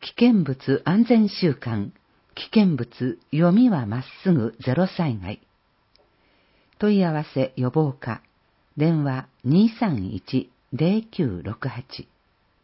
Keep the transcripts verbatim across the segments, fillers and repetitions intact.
危険物安全週間、危険物読みはまっすぐゼロ災害。問い合わせ予防課、電話 にーさんいち ゼロきゅうろくはち。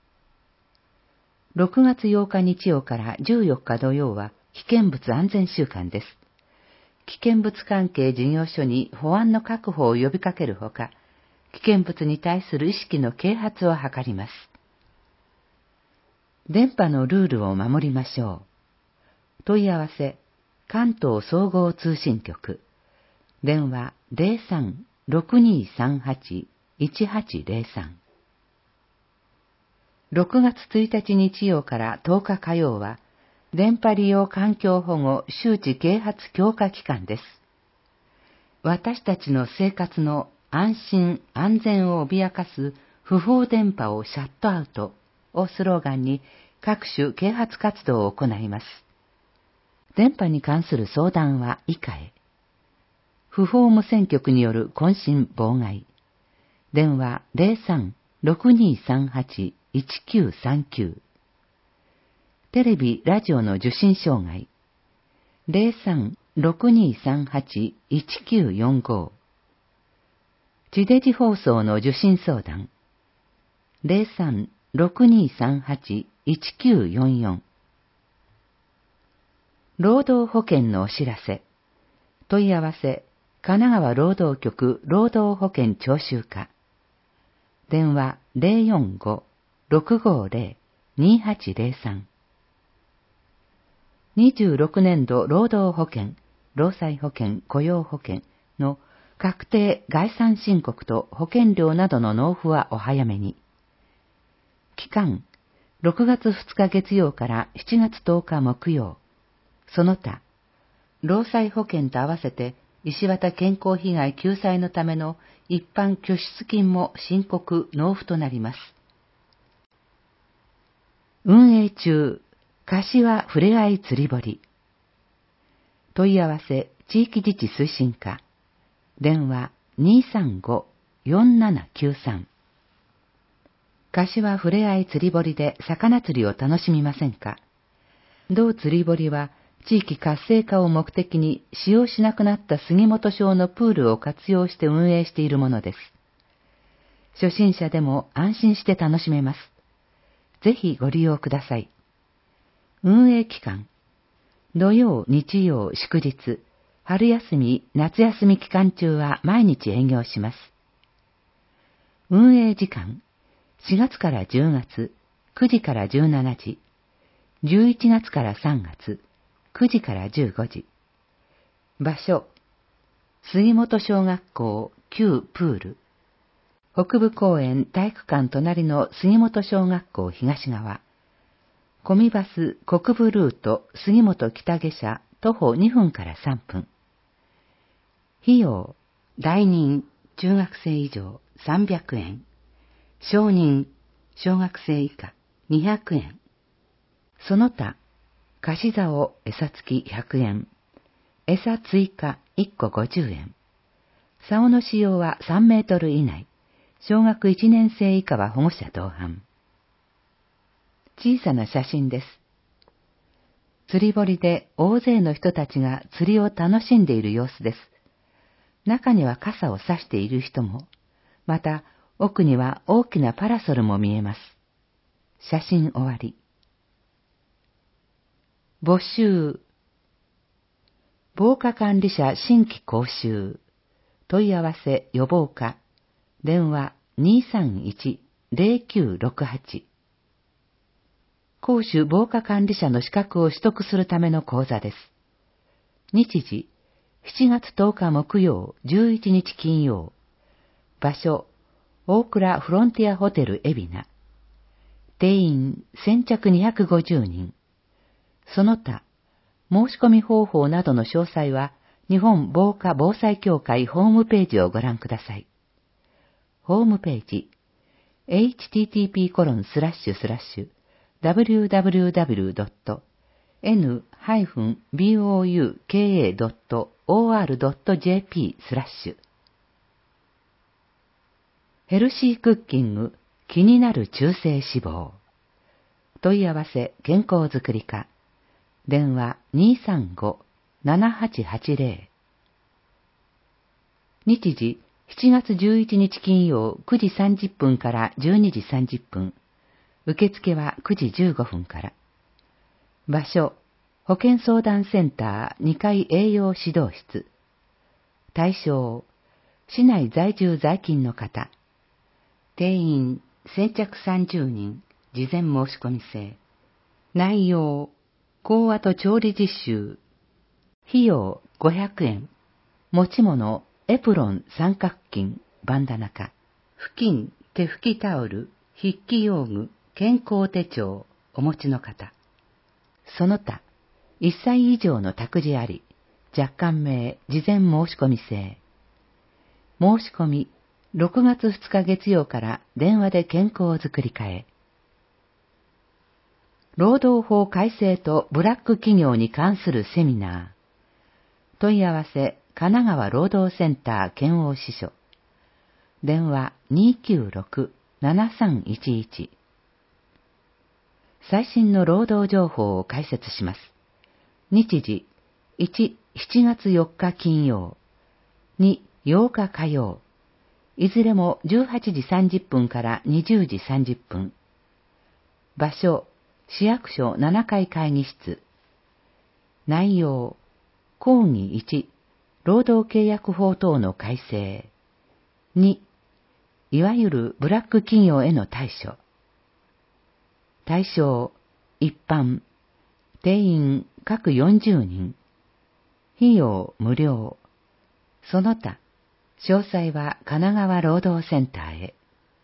ろくがつようか日曜からじゅうよっか土曜は危険物安全週間です。危険物関係事業所に保安の確保を呼びかけるほか、危険物に対する意識の啓発を図ります。電波のルールを守りましょう。問い合わせ、関東総合通信局。電話 ゼロさん ろくにーさんはち いちはちゼロさん。ろくがつついたち日曜からとおか火曜は、電波利用環境保護周知啓発強化期間です。私たちの生活の安心安全を脅かす不法電波をシャットアウトをスローガンに各種啓発活動を行います。電波に関する相談は以下へ。不法無線局による混信妨害。電話 ゼロさん ろくにーさんはち いちきゅうさんきゅう。テレビ・ラジオの受信障害。ゼロさん ろくにーさんはち いちきゅうよんご。地デジ放送の受信相談。ゼロさん ろくにーさんはち いちきゅうよんよん。労働保険のお知らせ。問い合わせ、神奈川労働局労働保険徴収課。電話 ゼロよんご ろくごゼロ にはちゼロさん。にじゅうろくねんど労働保険、労災保険、雇用保険の確定概算申告と保険料などの納付はお早めに。期間、ろくがつふつか月曜からしちがつとおか木曜。その他、労災保険と合わせて石渡健康被害救済のための一般拠出金も申告納付となります。運営中、柏ふれあい釣り堀。問い合わせ、地域自治推進課。電話 にーさんご よんななきゅうさん。柏ふれあい釣り堀で魚釣りを楽しみませんか？同釣り堀は地域活性化を目的に使用しなくなった杉本小のプールを活用して運営しているものです。初心者でも安心して楽しめます。ぜひご利用ください。運営期間、土曜、日曜、祝日、春休み、夏休み期間中は毎日営業します。運営時間、しがつからじゅうがつ、くじからじゅうしちじ、じゅういちがつからさんがつ、くじからじゅうごじ。場所、杉本小学校旧プール。北部公園体育館隣の杉本小学校東側。コミバス国部ルート杉本北下車徒歩にふんからさんぷん。費用、大人、中学生以上さんびゃくえん。小人、小学生以下にひゃくえん。その他、貸し竿、餌付きひゃくえん。餌追加いっこごじゅうえん。竿の使用はさんメートル以内。小学いちねん生以下は保護者同伴。小さな写真です。釣り堀で大勢の人たちが釣りを楽しんでいる様子です。中には傘を差している人も、また奥には大きなパラソルも見えます。写真終わり。募集。防火管理者新規講習。問い合わせ予防課。電話 にーさんいち ゼロきゅうろくはち。公主防火管理者の資格を取得するための講座です。日時、しちがつとおか木曜、じゅういちにち金曜。場所、大倉フロンティアホテル海老名。定員、先着にひゃくごじゅうにん。その他、申し込み方法などの詳細は、日本防火防災協会ホームページをご覧ください。ホームページ、エイチティーティーピーコロンスラッシュスラッシュダブリューダブリューダブリュードットエヌビーオーユーケーエードットオーアールドットジェーピー スラッシュ。ヘルシークッキング、気になる中性脂肪。 問い合わせ健康づくり課。電話 にーさんご ななはちはちゼロ。日時しちがつじゅういちにち金曜くじさんじゅっぷんからじゅうにじさんじゅっぷん。受付はくじじゅうごふんから。場所、保健相談センターにかい栄養指導室。対象、市内在住在勤の方。定員先着さんじゅうにん、事前申し込み制。内容、講話と調理実習。費用ごひゃくえん。持ち物、エプロン三角巾、バンダナカ。布巾、手拭きタオル、筆記用具、健康手帳、お持ちの方。その他、いっさい以上の託児あり、若干名、事前申し込み制。申し込み、ろくがつふつか月曜から電話で健康づくり課へ。労働法改正とブラック企業に関するセミナー。問い合わせ、神奈川労働センター県央支所。電話 にーきゅうろく ななさんいちいち。最新の労働情報を解説します。日時いち、しちがつよっか金曜、に、ようか火曜、いずれもじゅうはちじさんじゅっぷんからにじゅうじさんじゅっぷん。場所、市役所ななかい会議室。内容、講義いち、労働契約法等の改正。に、いわゆるブラック企業への対処。対象、一般。定員各よんじゅうにん。費用無料。その他、詳細は神奈川労働センターへ。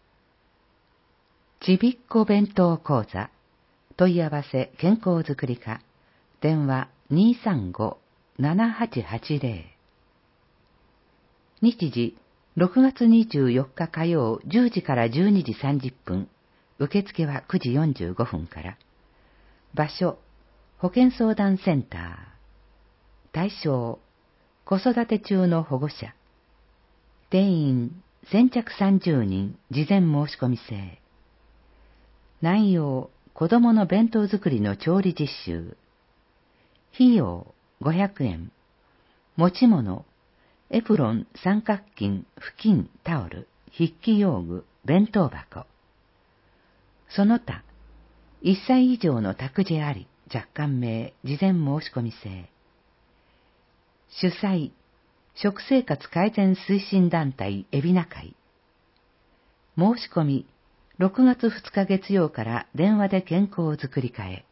ちびっこ弁当講座。問い合わせ健康づくり課。電話 にーさんご ななはちはちゼロ。日時ろくがつにじゅうよっか火曜じゅうじからじゅうにじさんじゅっぷん。受付はくじよんじゅうごふんから。場所、保健相談センター。対象、子育て中の保護者。定員、先着さんじゅうにん、事前申し込み制。内容、子供の弁当作りの調理実習。費用、ごひゃくえん。持ち物、エプロン、三角巾、布巾、タオル、筆記用具、弁当箱。その他、いっさい以上の託児あり、若干名、事前申し込み制。主催、食生活改善推進団体海老名会。申し込み、ろくがつふつか月曜から電話で健康づくり課へ。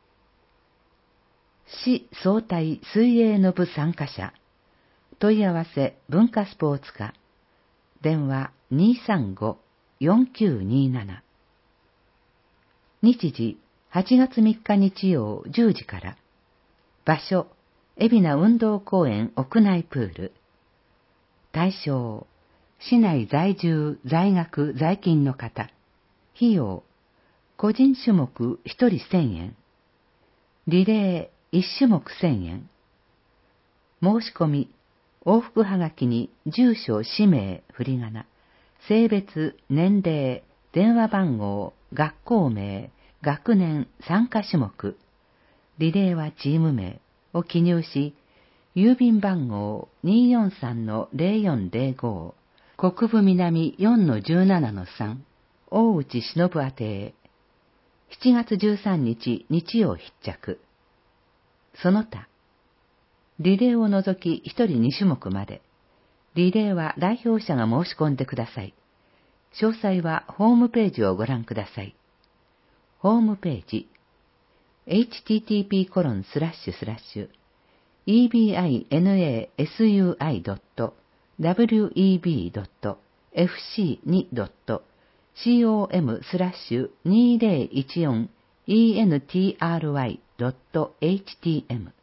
市総体水泳の部参加者。問い合わせ文化スポーツ課。電話 にーさんご よんきゅうにーなな。日時はちがつみっか日曜じゅうじから。場所、海老名運動公園屋内プール。対象、市内在住、在学、在勤の方。費用、個人種目ひとりせんえん。リレーいち種目せんえん。申し込み、往復はがきに住所、氏名、振り仮名、性別、年齢、電話番号、学校名、学年、参加種目、リレーはチーム名を記入し、郵便番号 にーよんさんのゼロよんゼロご、国分南 よんのじゅうななのさん、大内忍宛てへ。しちがつじゅうさんにち日曜必着。その他、リレーを除きひとりに種目まで。リレーは代表者が申し込んでください。詳細はホームページをご覧ください。ホームページ エイチティーティーピーコロンスラッシュスラッシュイービーアイエヌエーエスユーアイドットダブリューイービードットエフシーツードットコムスラッシュにーぜろいちよんイーエヌティーアールワイドットエイチティーエム。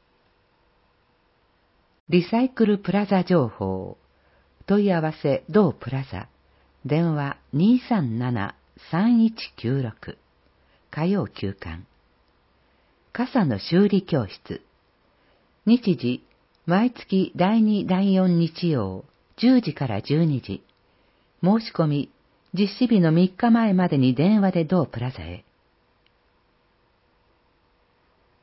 リサイクルプラザ情報。問い合わせ同プラザ。電話 にーさんなな さんいちきゅうろく。火曜休館。傘の修理教室。日時、毎月だいにだいよん日曜、じゅうじからじゅうにじ。申し込み、実施日のみっかまえまでに電話で同プラザへ。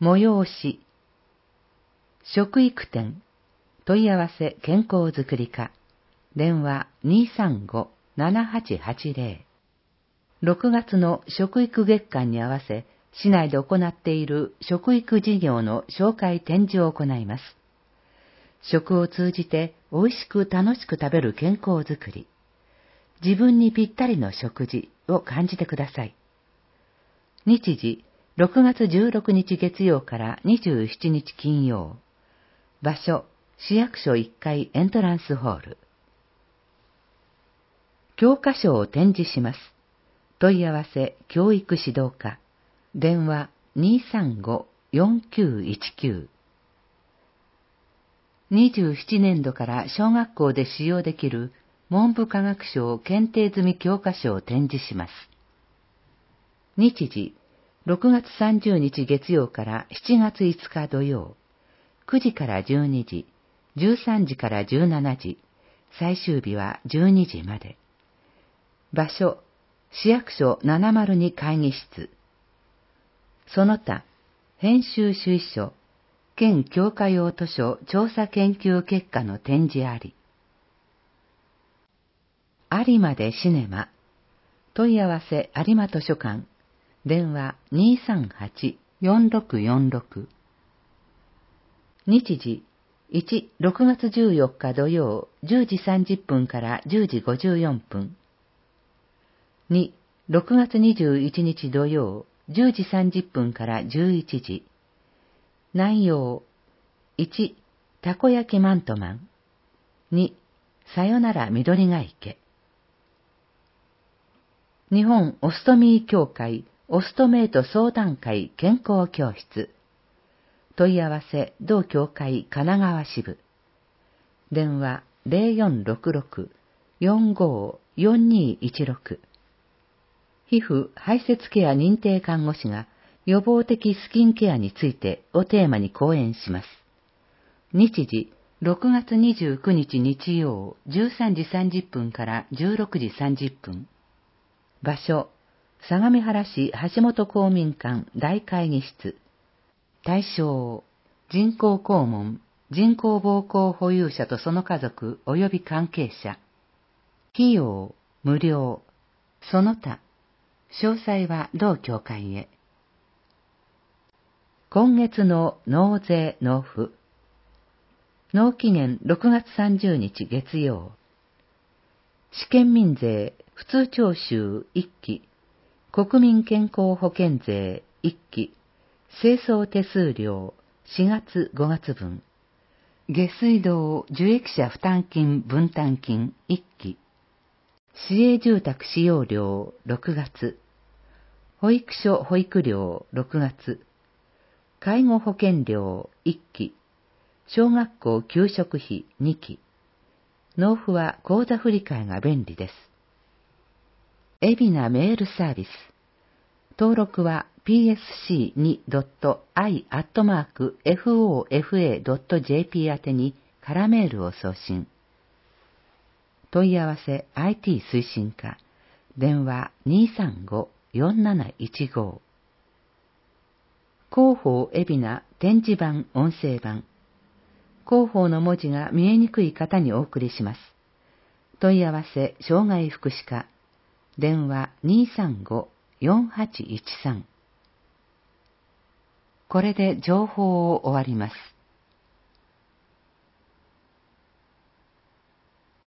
催し、食育店、問い合わせ健康づくり課、電話 にーさんご ななはちはちゼロ。ろくがつの食育月間に合わせ、市内で行っている食育事業の紹介展示を行います。食を通じて美味しく楽しく食べる健康づくり、自分にぴったりの食事を感じてください。日時、ろくがつじゅうろくにち月曜からにじゅうしちにち金曜。場所、市役所いっかいエントランスホール。教科書を展示します。問い合わせ教育指導課。電話 にーさんご よんきゅういちきゅう。にじゅうななねんどから小学校で使用できる文部科学省検定済み教科書を展示します。日時、ろくがつさんじゅうにち月曜からしちがついつか土曜、くじからじゅうにじ、じゅうさんじからじゅうしちじ、最終日はじゅうにじまで。場所、市役所ななまるに会議室。その他、編集主意書、県教科用図書調査研究結果の展示あり。有馬でシネマ。問い合わせ有馬図書館。電話 にーさんはち よんろくよんろく。日時、いち、ろくがつじゅうよっか土曜じゅうじさんじゅっぷんからじゅうじごじゅうよんぷん。に、ろくがつにじゅういちにち土曜じゅうじさんじゅっぷんからじゅういちじ。内容、いち、たこ焼きマントマン。に、さよなら緑ヶ池。日本オストミー協会オストメイト相談会健康教室。問い合わせ同協会神奈川支部。電話 ゼロよんろくろく よんごよんにいちろく。皮膚排泄ケア認定看護師が予防的スキンケアについてをテーマに講演します。日時、ろくがつにじゅうくにち日曜じゅうさんじさんじゅっぷんからじゅうろくじさんじゅっぷん。場所、相模原市橋本公民館大会議室。対象、人工肛門、人工膀胱保有者とその家族及び関係者。費用、無料。その他、詳細は同協会へ。今月の納税納付。納期限ろくがつさんじゅうにち月曜。試験民税普通徴収いっき、国民健康保険税いっき、清掃手数料しがつごがつぶん、下水道受益者負担金分担金いっき、市営住宅使用料ろくがつ、保育所保育料ろくがつ、介護保険料いっき、小学校給食費にき。納付は口座振替が便利です。海老名メールサービス。登録は ピーエスシーにドットアイ アットマーク フォーエフエー ドットジェーピー 宛てに空メールを送信。問い合わせ アイティー 推進課。電話 にーさんご よんなないちご。広報海老名展示板音声版。広報の文字が見えにくい方にお送りします。問い合わせ障害福祉課。電話 にーさんご よんはちいちさん。これで情報を終わります。